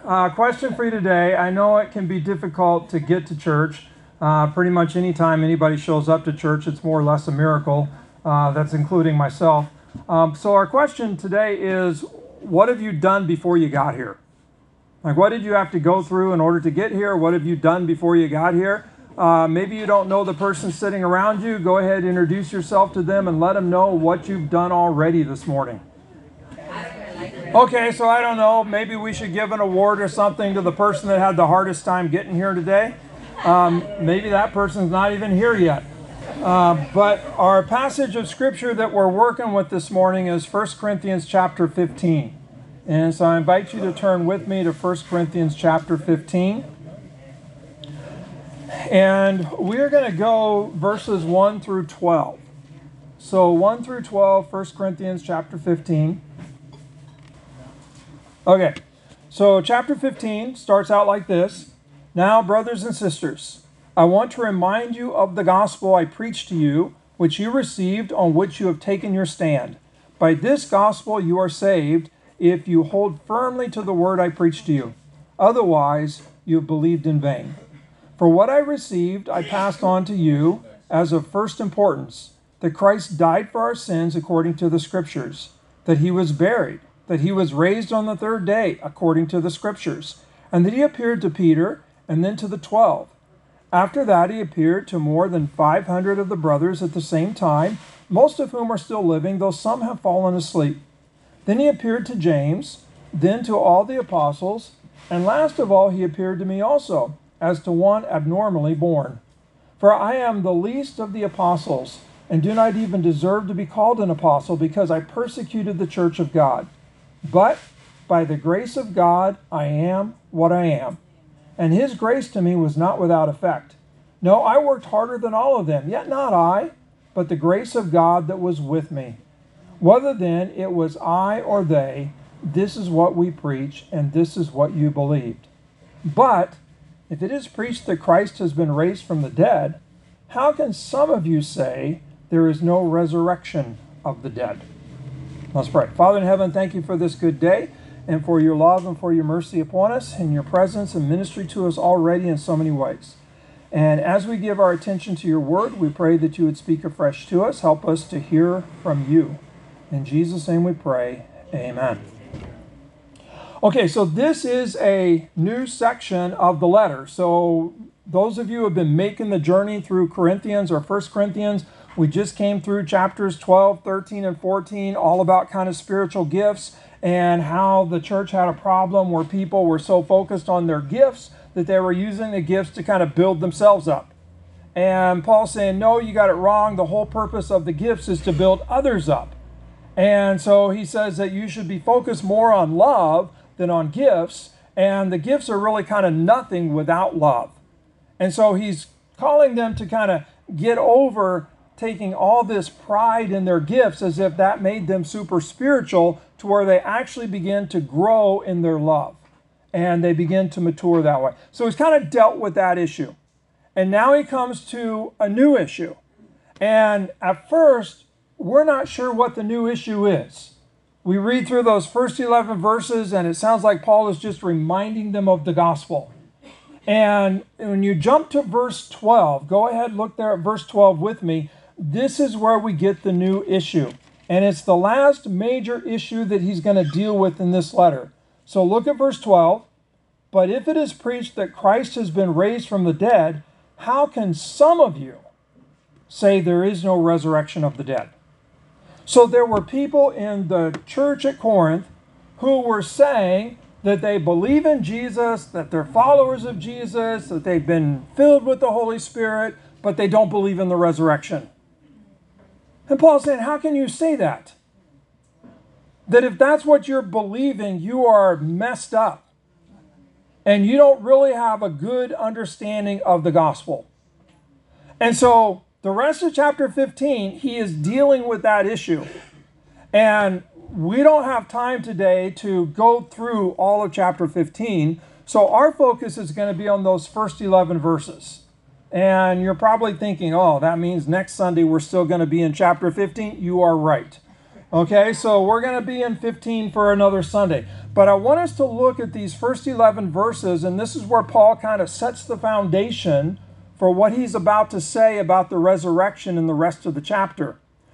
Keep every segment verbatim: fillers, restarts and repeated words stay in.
Uh, question for you today. I know it can be difficult to get to church. Uh, pretty much any time anybody shows up to church, it's more or less a miracle. Uh, that's including myself. Um, so our question today is, what have you done before you got here? Like, what did you have to go through in order to get here? What have you done before you got here? Uh, maybe you don't know the person sitting around you. Go ahead, introduce yourself to them and let them know what you've done already this morning. Okay, so I don't know, maybe we should give an award or something to the person that had the hardest time getting here today. Um, maybe that person's not even here yet. Uh, but our passage of scripture that we're working with this morning is First Corinthians chapter fifteen. And so I invite you to turn with me to First Corinthians chapter fifteen. And we're going to go verses one through twelve. So one through twelve, First Corinthians chapter fifteen. Okay, so chapter fifteen starts out like this. Now, brothers and sisters, I want to remind you of the gospel I preached to you, which you received, on which you have taken your stand. By this gospel you are saved, if you hold firmly to the word I preached to you. Otherwise, you have believed in vain. For what I received, I passed on to you as of first importance, that Christ died for our sins according to the Scriptures, that he was buried, that he was raised on the third day according to the Scriptures, and that he appeared to Peter and then to the twelve. After that he appeared to more than five hundred of the brothers at the same time, most of whom are still living, though some have fallen asleep. Then he appeared to James, then to all the apostles, and last of all he appeared to me also, as to one abnormally born. For I am the least of the apostles, and do not even deserve to be called an apostle, because I persecuted the church of God. But by the grace of God, I am what I am. And his grace to me was not without effect. No, I worked harder than all of them, yet not I, but the grace of God that was with me. Whether then it was I or they, this is what we preach, and this is what you believed. But if it is preached that Christ has been raised from the dead, how can some of you say there is no resurrection of the dead? Let's pray. Father in heaven, thank you for this good day and for your love and for your mercy upon us and your presence and ministry to us already in so many ways. And as we give our attention to your word, we pray that you would speak afresh to us. Help us to hear from you. In Jesus' name we pray. Amen. Okay, so this is a new section of the letter. So those of you who have been making the journey through Corinthians or First Corinthians, we just came through chapters twelve, thirteen, and fourteen, all about kind of spiritual gifts and how the church had a problem where people were so focused on their gifts that they were using the gifts to kind of build themselves up. And Paul's saying, no, you got it wrong. The whole purpose of the gifts is to build others up. And so he says that you should be focused more on love than on gifts. And the gifts are really kind of nothing without love. And so he's calling them to kind of get over taking all this pride in their gifts as if that made them super spiritual, to where they actually begin to grow in their love and they begin to mature that way. So he's kind of dealt with that issue. And now he comes to a new issue. And at first, we're not sure what the new issue is. We read through those first eleven verses and it sounds like Paul is just reminding them of the gospel. And when you jump to verse twelve, go ahead, look there at verse twelve with me. This is where we get the new issue. And it's the last major issue that he's going to deal with in this letter. So look at verse twelve. But if it is preached that Christ has been raised from the dead, how can some of you say there is no resurrection of the dead? So there were people in the church at Corinth who were saying that they believe in Jesus, that they're followers of Jesus, that they've been filled with the Holy Spirit, but they don't believe in the resurrection. And Paul's saying, how can you say that? That if that's what you're believing, you are messed up. And you don't really have a good understanding of the gospel. And so the rest of chapter fifteen, he is dealing with that issue. And we don't have time today to go through all of chapter fifteen. So our focus is going to be on those first eleven verses. And you're probably thinking, oh, that means next Sunday we're still going to be in chapter fifteen. You are right. Okay, so we're going to be in fifteen for another Sunday. But I want us to look at these first eleven verses, and this is where Paul kind of sets the foundation for what he's about to say about the resurrection in the rest of the chapter.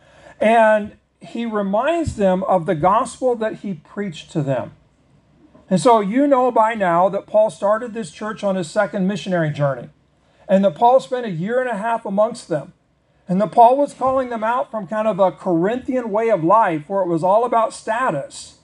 And he reminds them of the gospel that he preached to them. And so you know by now that Paul started this church on his second missionary journey, and that Paul spent a year and a half amongst them. And that Paul was calling them out from kind of a Corinthian way of life where it was all about status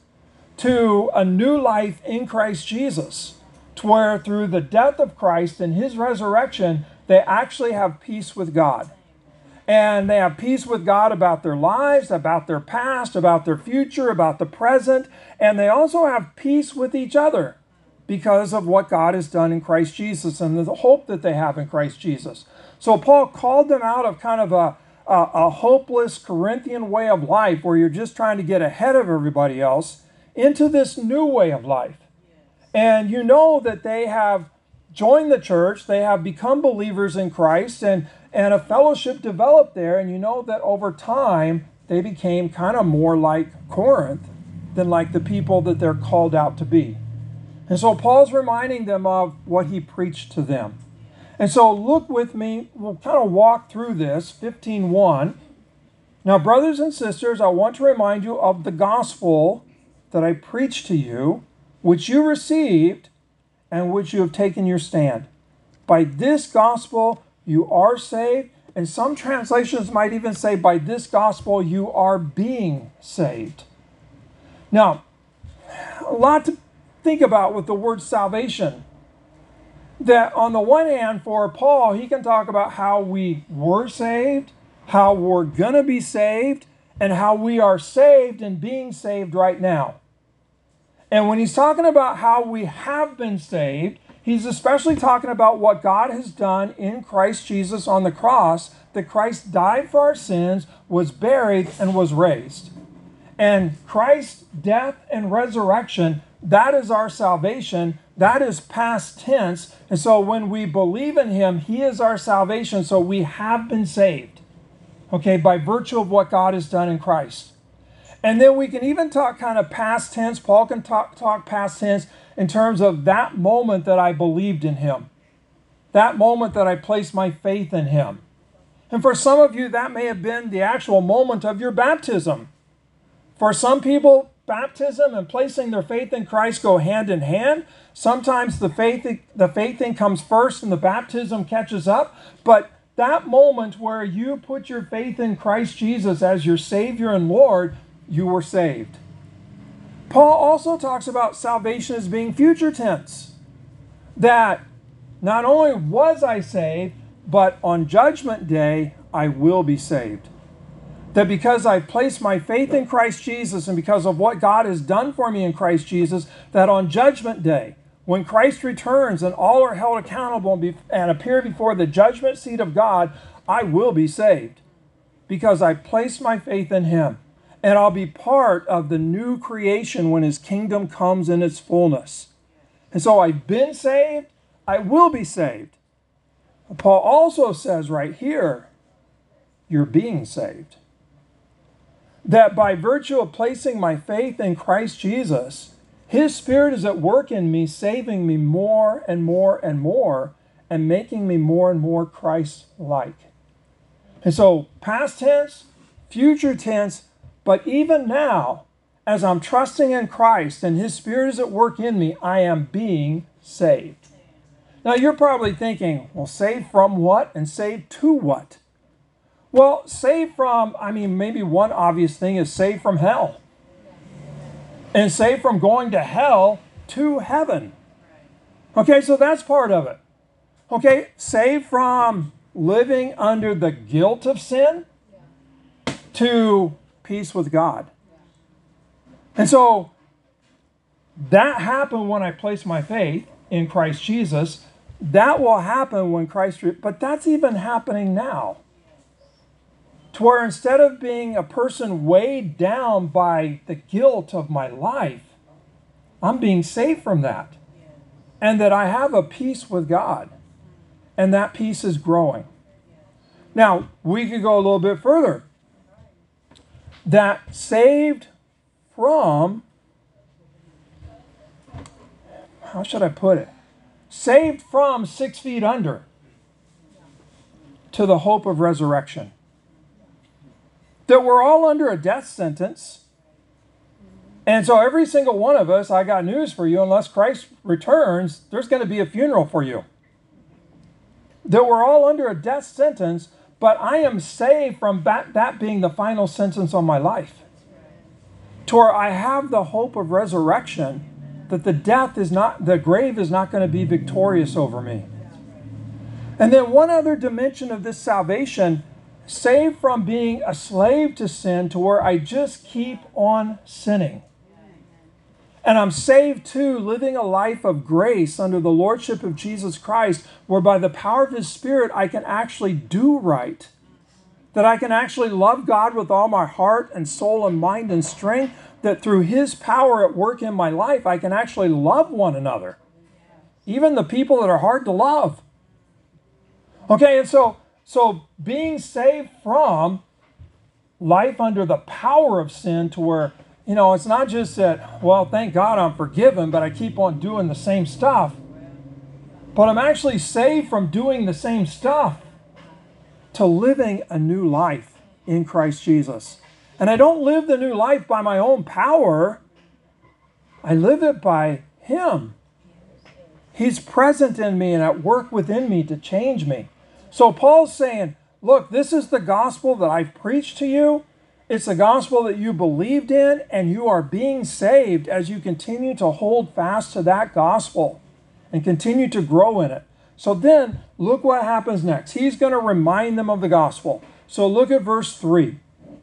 to a new life in Christ Jesus, to where through the death of Christ and his resurrection, they actually have peace with God. And they have peace with God about their lives, about their past, about their future, about the present. And they also have peace with each other because of what God has done in Christ Jesus and the hope that they have in Christ Jesus. So Paul called them out of kind of a, a, a hopeless Corinthian way of life where you're just trying to get ahead of everybody else into this new way of life. And you know that they have joined the church, they have become believers in Christ, and, and a fellowship developed there. And you know that over time, they became kind of more like Corinth than like the people that they're called out to be. And so Paul's reminding them of what he preached to them. And so look with me, we'll kind of walk through this, fifteen one. Now, brothers and sisters, I want to remind you of the gospel that I preached to you, which you received, and which you have taken your stand. By this gospel you are saved, and some translations might even say, by this gospel you are being saved. Now, a lot to think about with the word salvation. That on the one hand, for Paul, he can talk about how we were saved, how we're going to be saved, and how we are saved and being saved right now. And when he's talking about how we have been saved, he's especially talking about what God has done in Christ Jesus on the cross, that Christ died for our sins, was buried, and was raised. And Christ's death and resurrection, that is our salvation. That is past tense. And so when we believe in him, he is our salvation. So we have been saved, okay, by virtue of what God has done in Christ. And then we can even talk kind of past tense. Paul can talk, talk past tense in terms of that moment that I believed in him, that moment that I placed my faith in him. And for some of you, that may have been the actual moment of your baptism. For some people, baptism and placing their faith in Christ go hand in hand. Sometimes the faith, the faith thing comes first and the baptism catches up. But that moment where you put your faith in Christ Jesus as your Savior and Lord, you were saved. Paul also talks about salvation as being future tense. That not only was I saved, but on Judgment Day, I will be saved. That because I've placed my faith in Christ Jesus and because of what God has done for me in Christ Jesus, that on Judgment Day, when Christ returns and all are held accountable and, be, and appear before the judgment seat of God, I will be saved because I placed my faith in him. And I'll be part of the new creation when his kingdom comes in its fullness. And so I've been saved, I will be saved. Paul also says right here, you're being saved. That by virtue of placing my faith in Christ Jesus, his Spirit is at work in me, saving me more and more and more, and making me more and more Christ-like. And so, past tense, future tense, but even now, as I'm trusting in Christ and his Spirit is at work in me, I am being saved. Now, you're probably thinking, well, saved from what and saved to what? Well, saved from, I mean, maybe one obvious thing is saved from hell. And saved from going to hell to heaven. Okay, so that's part of it. Okay, saved from living under the guilt of sin to peace with God. And so that happened when I placed my faith in Christ Jesus. That will happen when Christ, but that's even happening now. To where instead of being a person weighed down by the guilt of my life, I'm being saved from that. And that I have a peace with God. And that peace is growing. Now, we could go a little bit further. that saved from, how should I put it? Saved from six feet under to the hope of resurrection. That we're all under a death sentence. And so every single one of us, I got news for you, unless Christ returns, there's going to be a funeral for you. That we're all under a death sentence, but I am saved from that, that being the final sentence on my life. To where I have the hope of resurrection, that the death is not, the grave is not going to be victorious over me. And then one other dimension of this salvation, saved from being a slave to sin to where I just keep on sinning. And I'm saved too, living a life of grace under the lordship of Jesus Christ, where by the power of his Spirit I can actually do right. That I can actually love God with all my heart and soul and mind and strength. That through his power at work in my life, I can actually love one another. Even the people that are hard to love. Okay, and so, so being saved from life under the power of sin to where, you know, it's not just that, well, thank God I'm forgiven, but I keep on doing the same stuff. But I'm actually saved from doing the same stuff to living a new life in Christ Jesus. And I don't live the new life by my own power. I live it by him. He's present in me and at work within me to change me. So Paul's saying, look, this is the gospel that I've preached to you. It's the gospel that you believed in, and you are being saved as you continue to hold fast to that gospel and continue to grow in it. So then, look what happens next. He's going to remind them of the gospel. So look at verse three.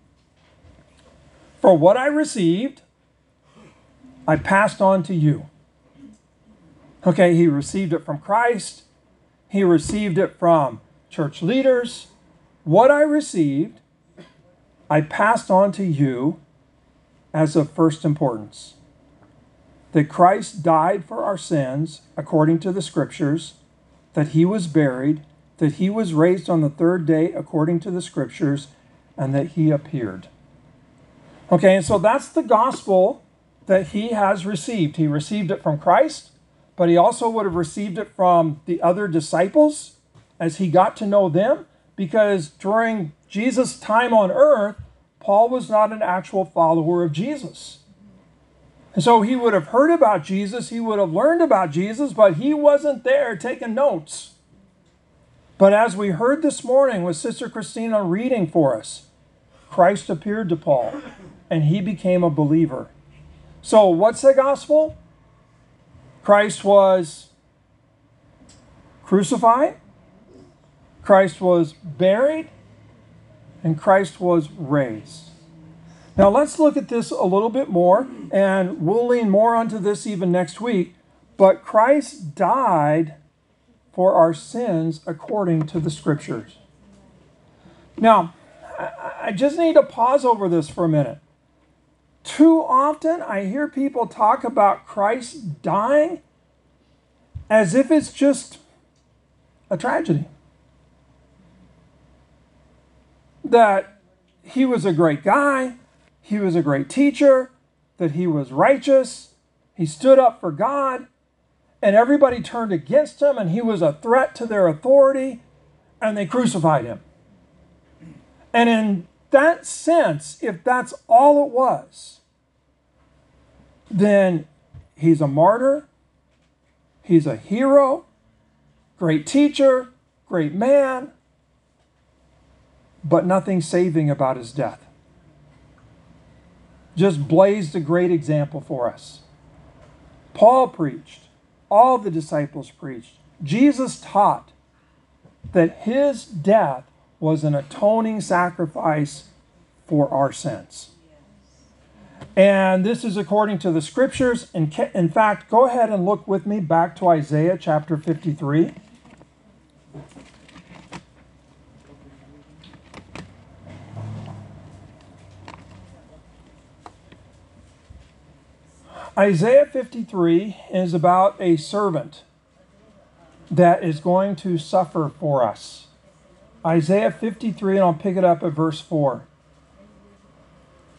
For what I received, I passed on to you. Okay, he received it from Christ. He received it from church leaders. What I received, I passed on to you as of first importance. That Christ died for our sins according to the scriptures, that he was buried, that he was raised on the third day according to the scriptures, and that he appeared. Okay, and so that's the gospel that he has received. He received it from Christ, but he also would have received it from the other disciples as he got to know them, because during Jesus' time on earth, Paul was not an actual follower of Jesus. And so he would have heard about Jesus, he would have learned about Jesus, but he wasn't there taking notes. But as we heard this morning with Sister Christina reading for us, Christ appeared to Paul, and he became a believer. So what's the gospel? Christ was crucified, Christ was buried, and Christ was raised. Now let's look at this a little bit more, and we'll lean more onto this even next week. But Christ died for our sins according to the scriptures. Now, I just need to pause over this for a minute. Too often I hear people talk about Christ dying as if it's just a tragedy. That he was a great guy, he was a great teacher, that he was righteous, he stood up for God, and everybody turned against him, and he was a threat to their authority, and they crucified him. And in that sense, if that's all it was, then he's a martyr, he's a hero, great teacher, great man, but nothing saving about his death. Just blazed a great example for us. Paul preached, all the disciples preached, Jesus taught that his death was an atoning sacrifice for our sins. And this is according to the scriptures. In, in fact, go ahead and look with me back to Isaiah chapter fifty-three. Isaiah fifty-three is about a servant that is going to suffer for us. Isaiah fifty-three, and I'll pick it up at verse four.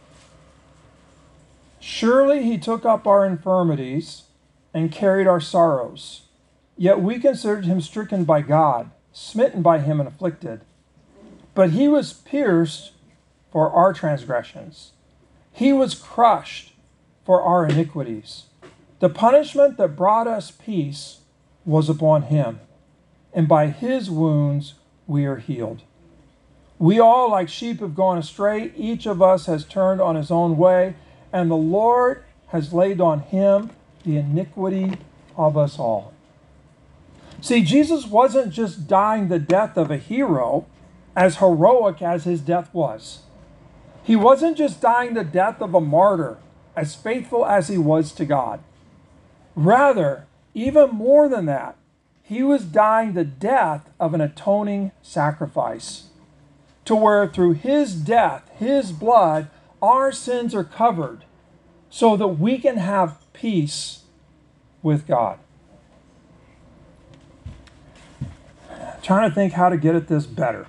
Surely he took up our infirmities and carried our sorrows. Yet we considered him stricken by God, smitten by him and afflicted. But he was pierced for our transgressions. He was crushed for our iniquities. The punishment that brought us peace was upon him, and by his wounds we are healed. We all, like sheep, have gone astray. Each of us has turned on his own way, and the Lord has laid on him the iniquity of us all. See, Jesus wasn't just dying the death of a hero, as heroic as his death was. He wasn't just dying the death of a martyr, as faithful as he was to God. Rather, even more than that, he was dying the death of an atoning sacrifice, to where through his death, his blood, our sins are covered, so that we can have peace with God. I'm trying to think how to get at this better.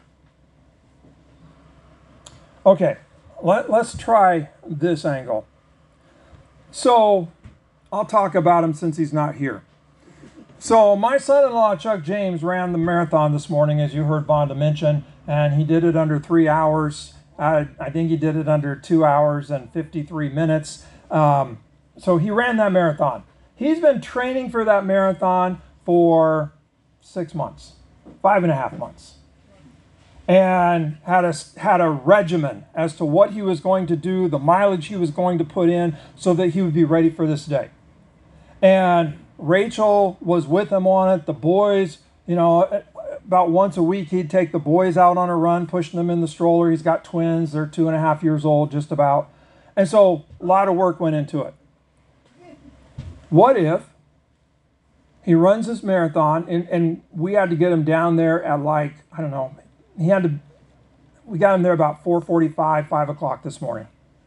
Okay, let, let's try this angle. So, I'll talk about him since he's not here. So, my son-in-law, Chuck James, ran the marathon this morning, as you heard Vonda mention, and he did it under three hours. I, I think he did it under two hours and fifty-three minutes. Um, so, he ran that marathon. He's been training for that marathon for six months, five and a half months. And had a, had a regimen as to what he was going to do, the mileage he was going to put in, so that he would be ready for this day. And Rachel was with him on it. The boys, you know, about once a week, he'd take the boys out on a run, pushing them in the stroller. He's got twins. They're two and a half years old, just about. And so a lot of work went into it. What if he runs this marathon, and, and we had to get him down there at like, I don't know, he had to, we got him there about four forty-five, five o'clock this morning.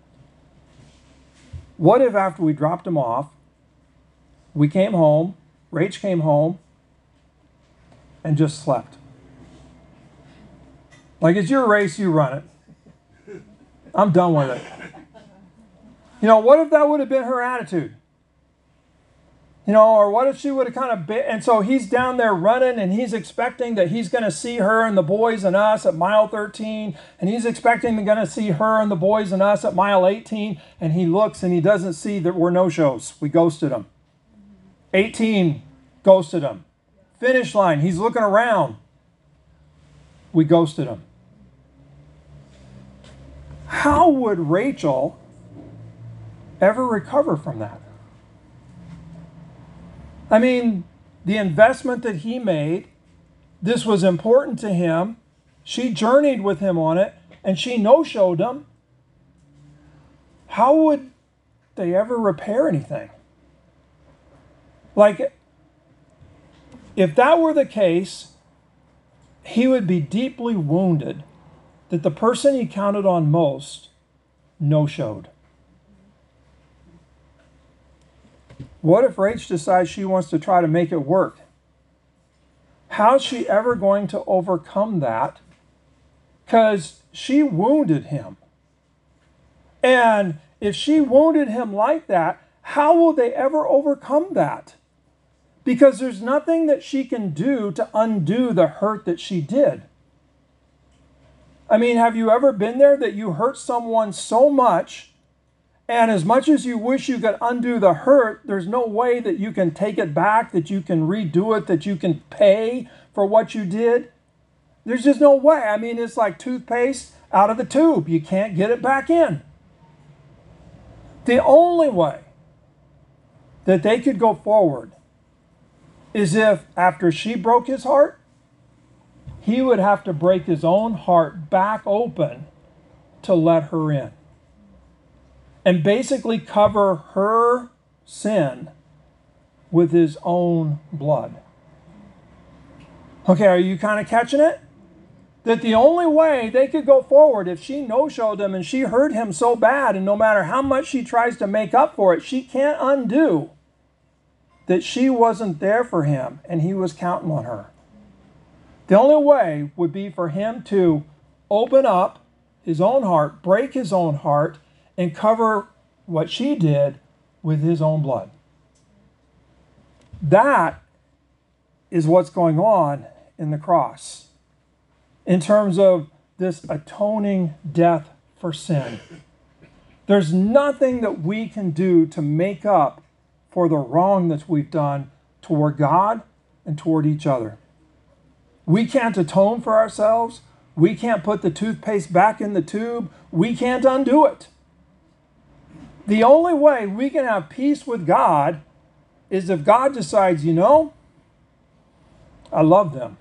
What if after we dropped him off, we came home, Rach came home, and just slept? Like, it's your race, you run it. I'm done with it. You know, what if that would have been her attitude? You know, or what if she would have kind of been, and so he's down there running, and he's expecting that he's going to see her and the boys and us at mile thirteen, and he's expecting they're going to see her and the boys and us at mile eighteen, and he looks and he doesn't see that we're no-shows. We ghosted him. eighteen, ghosted him. Finish line, he's looking around. We ghosted him. How would Rachel ever recover from that? I mean, the investment that he made, this was important to him. She journeyed with him on it, and she no-showed him. How would they ever repair anything? Like, if that were the case, he would be deeply wounded that the person he counted on most no-showed. What if Rach decides she wants to try to make it work? How's she ever going to overcome that? Because she wounded him. And if she wounded him like that, how will they ever overcome that? Because there's nothing that she can do to undo the hurt that she did. I mean, have you ever been there that you hurt someone so much, and as much as you wish you could undo the hurt, there's no way that you can take it back, that you can redo it, that you can pay for what you did? There's just no way. I mean, it's like toothpaste out of the tube. You can't get it back in. The only way that they could go forward is if, after she broke his heart, he would have to break his own heart back open to let her in. And basically cover her sin with his own blood. Okay, are you kind of catching it? That the only way they could go forward, if she no-showed him and she hurt him so bad, and no matter how much she tries to make up for it, she can't undo that she wasn't there for him and he was counting on her. The only way would be for him to open up his own heart, break his own heart, and cover what she did with his own blood. That is what's going on in the cross in terms of this atoning death for sin. There's nothing that we can do to make up for the wrong that we've done toward God and toward each other. We can't atone for ourselves. We can't put the toothpaste back in the tube. We can't undo it. The only way we can have peace with God is if God decides, you know, I love them.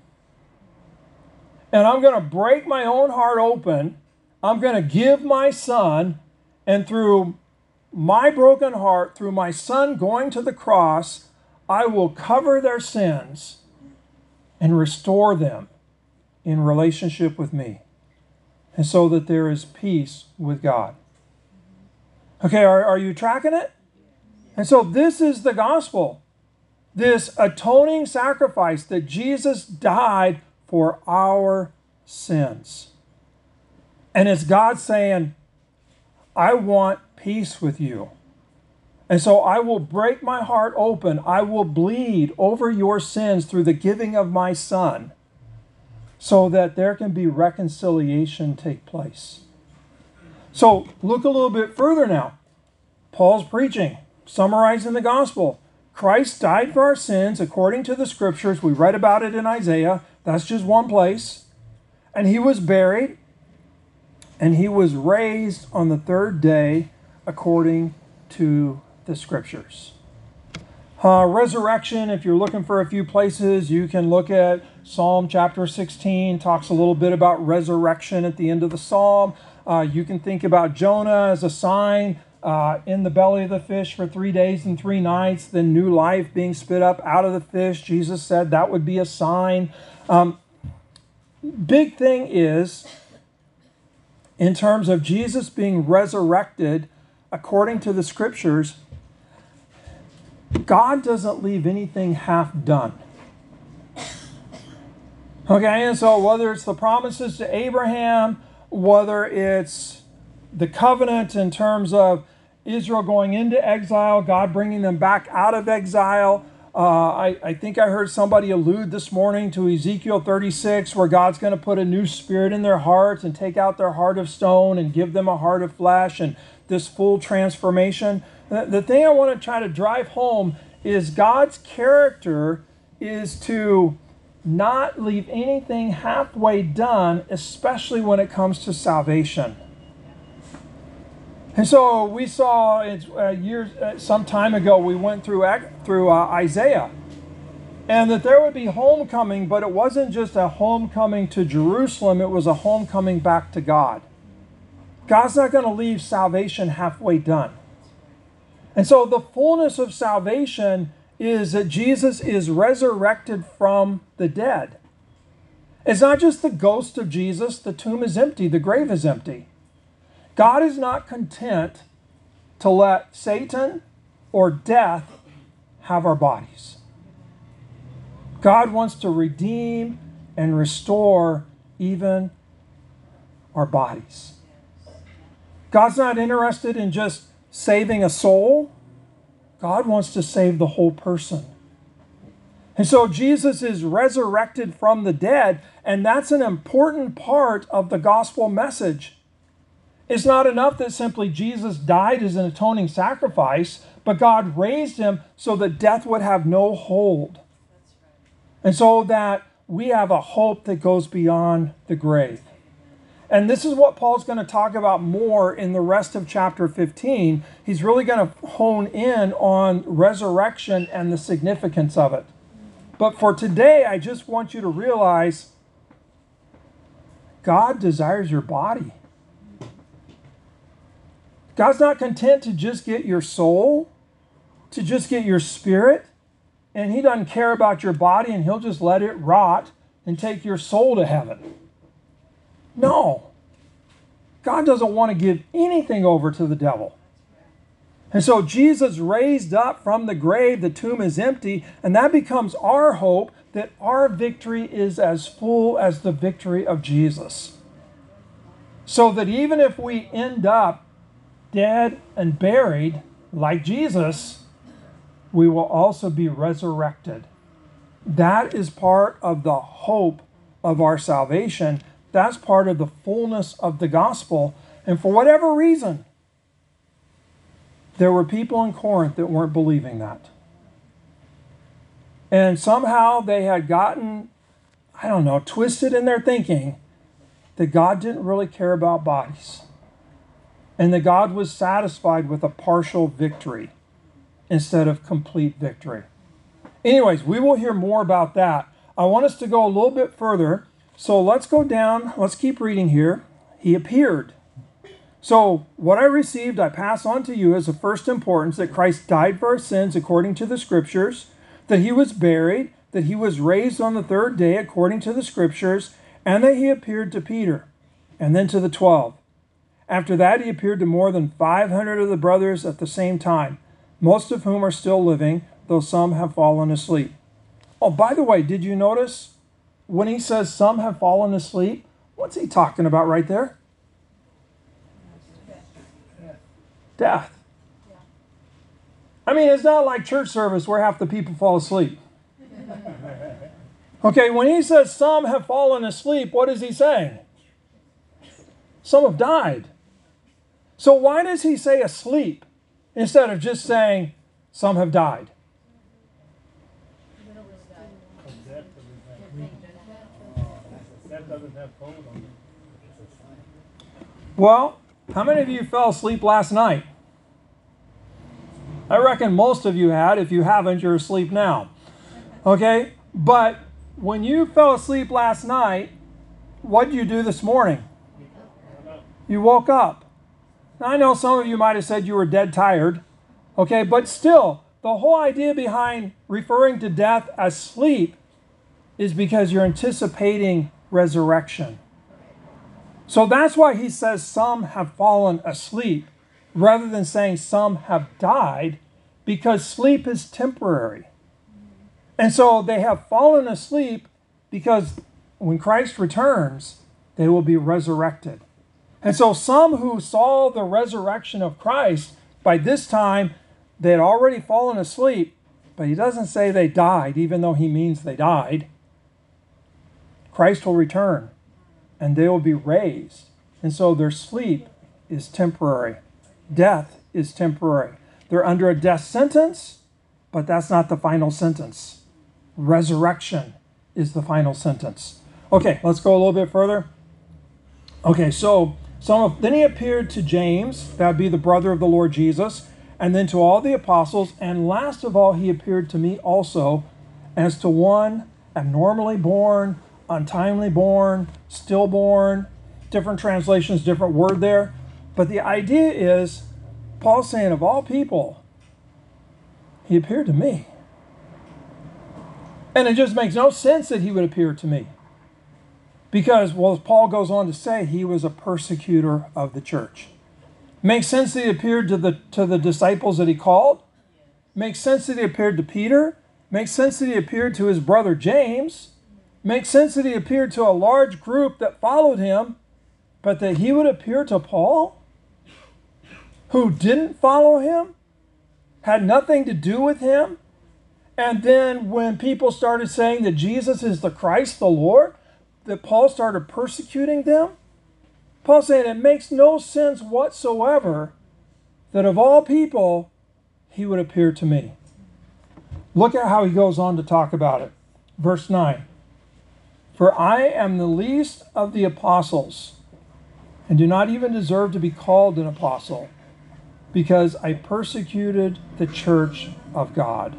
And I'm going to break my own heart open. I'm going to give my son, and through my broken heart, through my son going to the cross, I will cover their sins and restore them in relationship with me, and so that there is peace with God. Okay, are, are you tracking it? And so this is the gospel. This atoning sacrifice that Jesus died for our sins. And it's God saying, I want peace with you. And so I will break my heart open. I will bleed over your sins through the giving of my son, so that there can be reconciliation take place. So look a little bit further now. Paul's preaching, summarizing the gospel. Christ died for our sins according to the scriptures. We read about it in Isaiah. That's just one place. And he was buried, and he was raised on the third day according to the scriptures. Uh, resurrection, if you're looking for a few places, you can look at Psalm chapter sixteen, talks a little bit about resurrection at the end of the psalm. Uh, you can think about Jonah as a sign uh, in the belly of the fish for three days and three nights, then new life being spit up out of the fish. Jesus said that would be a sign. Um, big thing is, in terms of Jesus being resurrected according to the scriptures, God doesn't leave anything half done. Okay, and so whether it's the promises to Abraham, whether it's the covenant in terms of Israel going into exile, God bringing them back out of exile. Uh, I, I think I heard somebody allude this morning to Ezekiel thirty-six, where God's going to put a new spirit in their hearts and take out their heart of stone and give them a heart of flesh, and this full transformation. The, the thing I want to try to drive home is God's character is to not leave anything halfway done, especially when it comes to salvation. And so we saw it uh, years, uh, some time ago, we went through through uh, Isaiah, and that there would be homecoming, but it wasn't just a homecoming to Jerusalem, it was a homecoming back to God. God's not going to leave salvation halfway done. And so the fullness of salvation is that Jesus is resurrected from the dead. It's not just the ghost of Jesus, the tomb is empty, the grave is empty. God is not content to let Satan or death have our bodies. God wants to redeem and restore even our bodies. God's not interested in just saving a soul. God wants to save the whole person. And so Jesus is resurrected from the dead, and that's an important part of the gospel message. It's not enough that simply Jesus died as an atoning sacrifice, but God raised him so that death would have no hold. And so that we have a hope that goes beyond the grave. And this is what Paul's going to talk about more in the rest of chapter fifteen. He's really going to hone in on resurrection and the significance of it. But for today, I just want you to realize God desires your body. God's not content to just get your soul, to just get your spirit, and he doesn't care about your body, and he'll just let it rot and take your soul to heaven. No. God doesn't want to give anything over to the devil. And so Jesus raised up from the grave, the tomb is empty, and that becomes our hope that our victory is as full as the victory of Jesus. So that even if we end up dead and buried, like Jesus, we will also be resurrected. That is part of the hope of our salvation. That's part of the fullness of the gospel. And for whatever reason, there were people in Corinth that weren't believing that. And somehow they had gotten, I don't know, twisted in their thinking that God didn't really care about bodies. And that God was satisfied with a partial victory instead of complete victory. Anyways, we will hear more about that. I want us to go a little bit further. So let's go down. Let's keep reading here. He appeared. So what I received, I pass on to you as of first importance, that Christ died for our sins according to the Scriptures, that he was buried, that he was raised on the third day according to the Scriptures, and that he appeared to Peter, and then to the twelve. After that, he appeared to more than five hundred of the brothers at the same time, most of whom are still living, though some have fallen asleep. Oh, by the way, did you notice when he says some have fallen asleep, what's he talking about right there? Death. I mean, it's not like church service where half the people fall asleep. Okay, when he says some have fallen asleep, what is he saying? Some have died. So why does he say asleep instead of just saying some have died? Well, how many of you fell asleep last night? I reckon most of you had. If you haven't, you're asleep now. Okay? But when you fell asleep last night, what did you do this morning? You woke up. Now, I know some of you might have said you were dead tired. Okay? But still, the whole idea behind referring to death as sleep is because you're anticipating resurrection. So that's why he says some have fallen asleep rather than saying some have died, because sleep is temporary. And so they have fallen asleep because when Christ returns, they will be resurrected. And so some who saw the resurrection of Christ, by this time, they had already fallen asleep, but he doesn't say they died, even though he means they died. Christ will return, and they will be raised. And so their sleep is temporary. Death is temporary. They're under a death sentence, but that's not the final sentence. Resurrection is the final sentence. Okay, let's go a little bit further. Okay, so some of, then he appeared to James, that would be the brother of the Lord Jesus, and then to all the apostles, and last of all, he appeared to me also as to one abnormally born, untimely born, stillborn, different translations, different word there. But the idea is, Paul's saying, of all people, he appeared to me. And it just makes no sense that he would appear to me. Because, well, as Paul goes on to say, he was a persecutor of the church. Makes sense that he appeared to the, to the disciples that he called. Makes sense that he appeared to Peter. Makes sense that he appeared to his brother James. Makes sense that he appeared to a large group that followed him. But that he would appear to Paul, who didn't follow him, had nothing to do with him. And then when people started saying that Jesus is the Christ, the Lord, that Paul started persecuting them. Paul's saying it makes no sense whatsoever that of all people, he would appear to me. Look at how he goes on to talk about it. Verse nine. For I am the least of the apostles, and do not even deserve to be called an apostle, because I persecuted the church of God.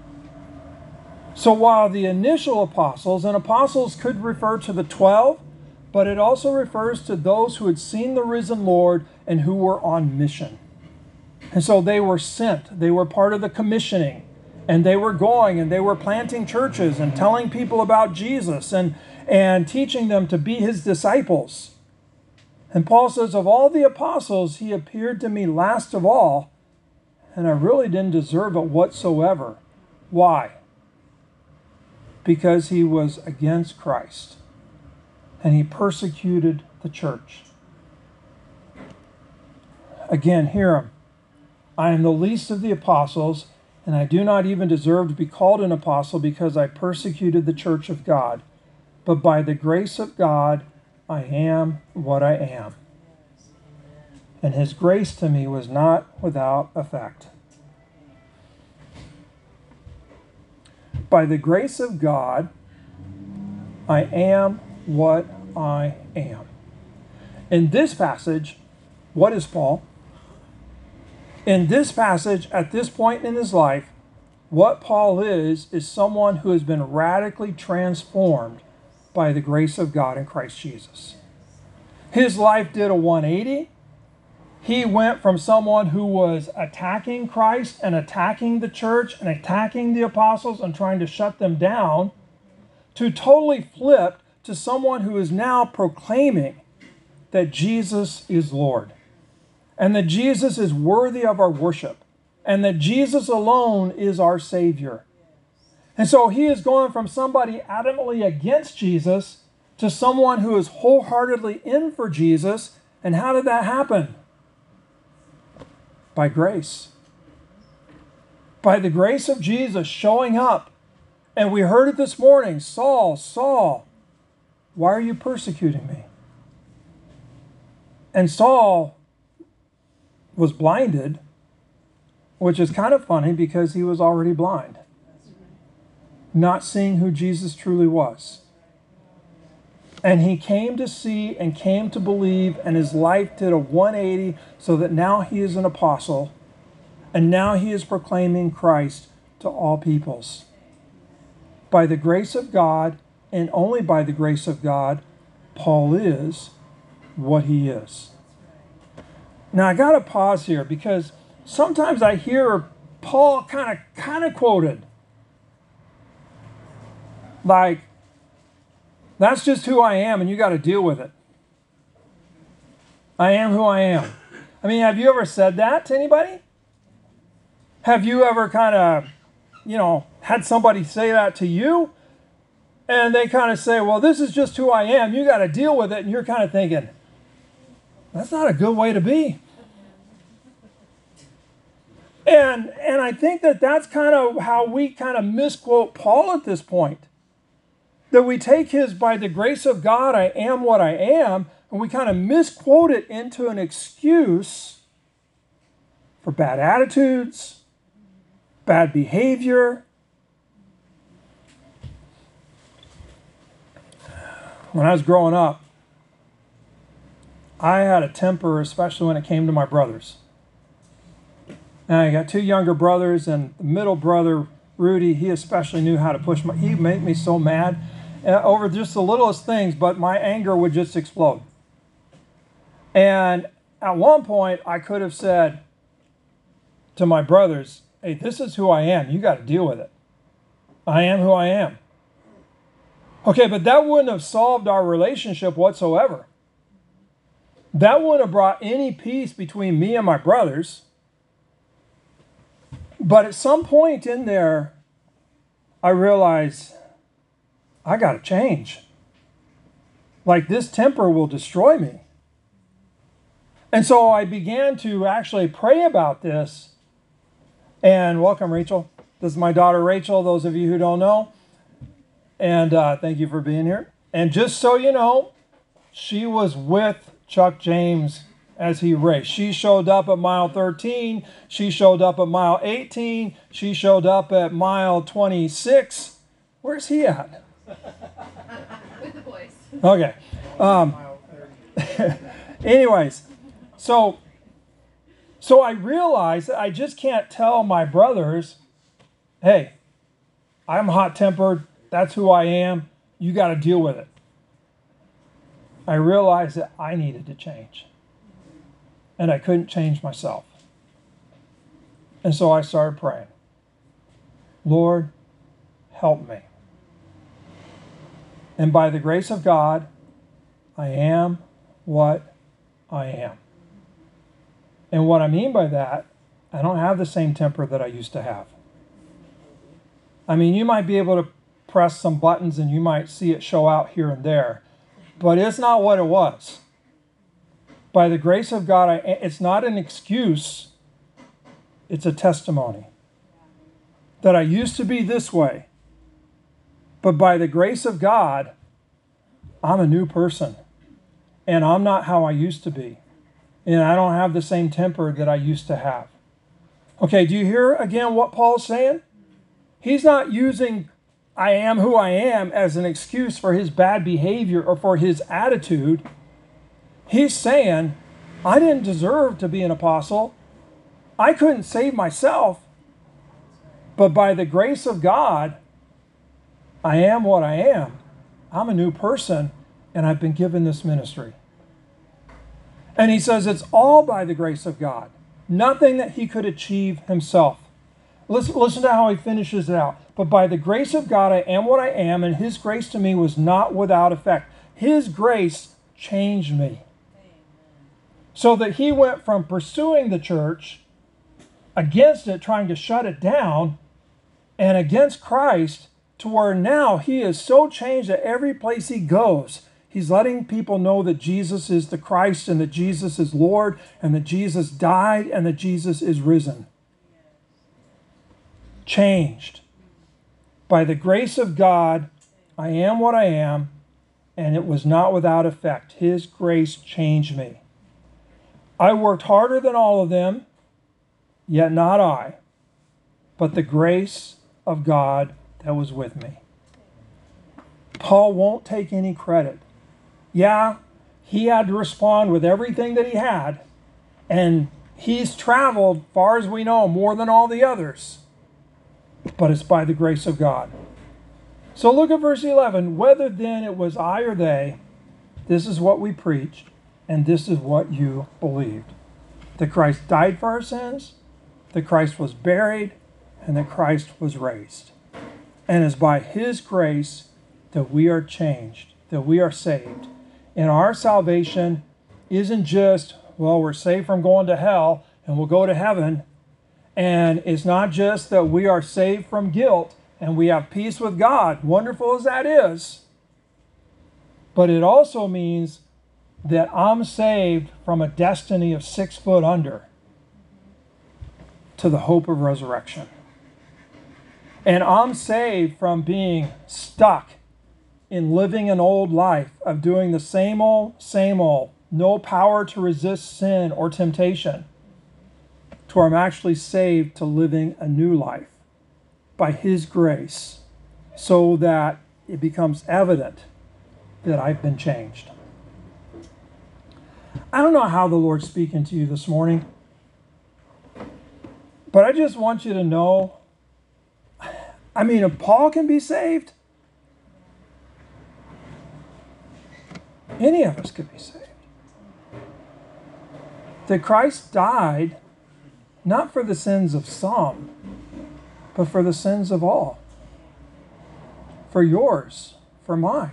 So while the initial apostles, and apostles could refer to the twelve, but it also refers to those who had seen the risen Lord and who were on mission. And so they were sent. They were part of the commissioning. And they were going and they were planting churches and telling people about Jesus and, and teaching them to be his disciples. And Paul says, of all the apostles, he appeared to me last of all, and I really didn't deserve it whatsoever. Why? Because he was against Christ, and he persecuted the church. Again, hear him. I am the least of the apostles, and I do not even deserve to be called an apostle because I persecuted the church of God. But by the grace of God, I am what I am. And his grace to me was not without effect. By the grace of God, I am what I am. In this passage, what is Paul? In this passage, at this point in his life, what Paul is, is someone who has been radically transformed by the grace of God in Christ Jesus. His life did a one eighty. He went from someone who was attacking Christ and attacking the church and attacking the apostles and trying to shut them down to totally flipped to someone who is now proclaiming that Jesus is Lord and that Jesus is worthy of our worship and that Jesus alone is our Savior. And so he is going from somebody adamantly against Jesus to someone who is wholeheartedly in for Jesus. And how did that happen? By grace. By the grace of Jesus showing up. And we heard it this morning. Saul, Saul, why are you persecuting me? And Saul was blinded, which is kind of funny because he was already blind, not seeing who Jesus truly was. And he came to see and came to believe, and his life did a one eighty so that now he is an apostle, and now he is proclaiming Christ to all peoples. By the grace of God, and only by the grace of God, Paul is what he is. Now I got to pause here because sometimes I hear Paul kind of kind of quoted. Like, that's just who I am and you got to deal with it. I am who I am. I mean, have you ever said that to anybody? Have you ever kind of, you know, had somebody say that to you? And they kind of say, well, this is just who I am. You got to deal with it. And you're kind of thinking, that's not a good way to be. And, and I think that that's kind of how we kind of misquote Paul at this point. That we take his, by the grace of God, I am what I am, and we kind of misquote it into an excuse for bad attitudes, bad behavior. When I was growing up, I had a temper, especially when it came to my brothers. And I got two younger brothers, and the middle brother, Rudy, he especially knew how to push my, he'd make me so mad uh, over just the littlest things, but my anger would just explode. And at one point, I could have said to my brothers, hey, this is who I am. You got to deal with it. I am who I am. Okay, but that wouldn't have solved our relationship whatsoever. That wouldn't have brought any peace between me and my brothers. But at some point in there, I realized I got to change. Like, this temper will destroy me. And so I began to actually pray about this. And welcome, Rachel. This is my daughter, Rachel, those of you who don't know. And uh, thank you for being here. And just so you know, she was with Chuck James as he raced. She showed up at mile thirteen. She showed up at mile eighteen. She showed up at mile twenty-six. Where's he at? With the boys. Okay. Um, anyways, so so I realized that I just can't tell my brothers, hey, I'm hot-tempered. That's who I am. You got to deal with it. I realized that I needed to change. And I couldn't change myself. And so I started praying. Lord, help me. And by the grace of God, I am what I am. And what I mean by that, I don't have the same temper that I used to have. I mean, you might be able to press some buttons and you might see it show out here and there, but it's not what it was. By the grace of God, I, it's not an excuse. It's a testimony that I used to be this way. But by the grace of God, I'm a new person. And I'm not how I used to be. And I don't have the same temper that I used to have. Okay, do you hear again what Paul's saying? He's not using I am who I am as an excuse for his bad behavior or for his attitude. He's saying, I didn't deserve to be an apostle. I couldn't save myself. But by the grace of God, I am what I am. I'm a new person, and I've been given this ministry. And he says it's all by the grace of God. Nothing that he could achieve himself. Listen, listen to how he finishes it out. But by the grace of God, I am what I am, and his grace to me was not without effect. His grace changed me. So that he went from pursuing the church, against it, trying to shut it down, and against Christ, to where now he is so changed that every place he goes, he's letting people know that Jesus is the Christ and that Jesus is Lord and that Jesus died and that Jesus is risen. Changed. By the grace of God, I am what I am, and it was not without effect. His grace changed me. I worked harder than all of them, yet not I, but the grace of God that was with me. Paul won't take any credit. Yeah, he had to respond with everything that he had, and he's traveled, far as we know, more than all the others. But it's by the grace of God. So look at verse eleven. Whether then it was I or they, this is what we preached, and this is what you believed. That Christ died for our sins, that Christ was buried, and that Christ was raised. And it's by his grace that we are changed, that we are saved. And our salvation isn't just, well, we're saved from going to hell and we'll go to heaven. And it's not just that we are saved from guilt and we have peace with God, wonderful as that is. But it also means that I'm saved from a destiny of six foot under to the hope of resurrection. And I'm saved from being stuck in living an old life of doing the same old, same old, no power to resist sin or temptation, to where I'm actually saved to living a new life by his grace, so that it becomes evident that I've been changed. I don't know how the Lord's speaking to you this morning, but I just want you to know, I mean, if Paul can be saved, any of us could be saved. That Christ died not for the sins of some, but for the sins of all. For yours, for mine.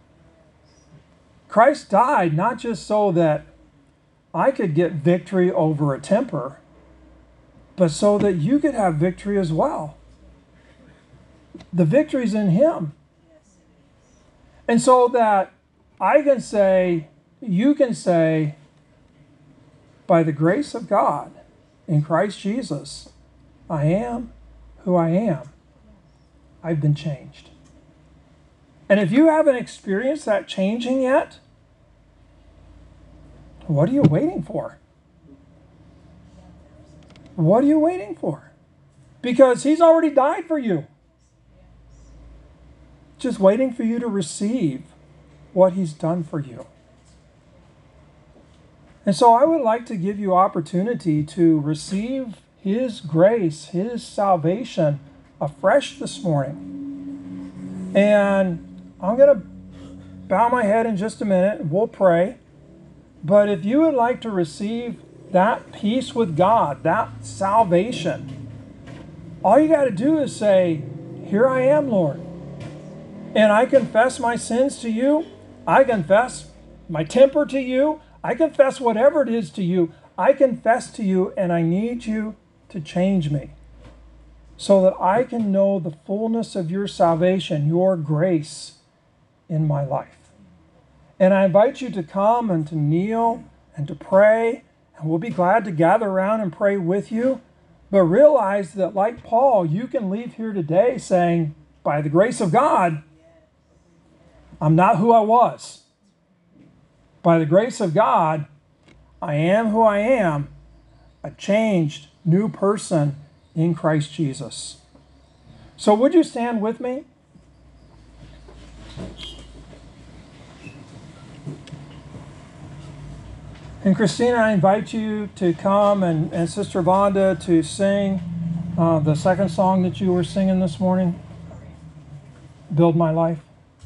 Christ died not just so that I could get victory over a temper, but so that you could have victory as well. The victory's in him. And so that I can say, you can say, by the grace of God in Christ Jesus, I am who I am. I've been changed. And if you haven't experienced that changing yet, what are you waiting for? What are you waiting for? Because he's already died for you. Just waiting for you to receive what he's done for you. And so I would like to give you opportunity to receive his grace, his salvation afresh this morning. And I'm going to bow my head in just a minute and we'll pray. But if you would like to receive that peace with God, that salvation, all you got to do is say, here I am, Lord. And I confess my sins to you. I confess my temper to you. I confess whatever it is to you. I confess to you, and I need you to change me so that I can know the fullness of your salvation, your grace in my life. And I invite you to come and to kneel and to pray, and we'll be glad to gather around and pray with you. But realize that, like Paul, you can leave here today saying, by the grace of God, I'm not who I was. By the grace of God, I am who I am, a changed, new person in Christ Jesus. So would you stand with me? And Christina, I invite you to come, and, and Sister Vonda to sing uh, the second song that you were singing this morning, Build My Life.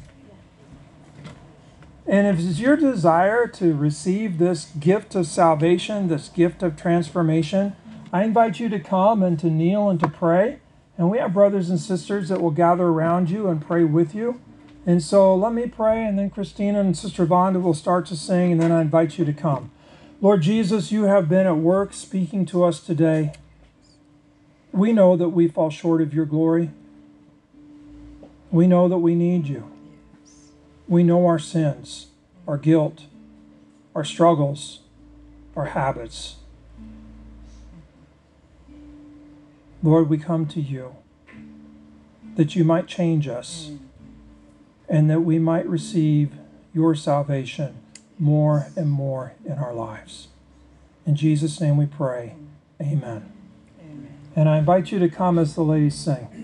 And if it's your desire to receive this gift of salvation, this gift of transformation, I invite you to come and to kneel and to pray. And we have brothers and sisters that will gather around you and pray with you. And so let me pray, and then Christina and Sister Vonda will start to sing, and then I invite you to come. Lord Jesus, you have been at work speaking to us today. We know that we fall short of your glory. We know that we need you. We know our sins, our guilt, our struggles, our habits. Lord, we come to you that you might change us and that we might receive your salvation more and more in our lives. In Jesus' name we pray. Amen. Amen. And I invite you to come as the ladies sing.